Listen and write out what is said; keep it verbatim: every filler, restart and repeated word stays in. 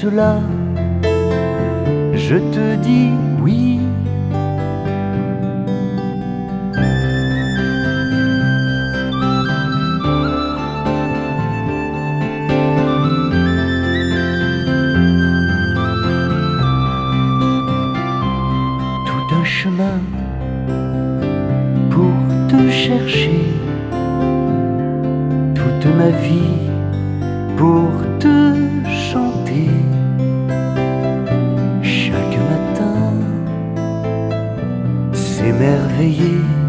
cela, je te dis oui. Tout un chemin pour te chercher, toute ma vie pour te chanter. Chaque matin, s'émerveiller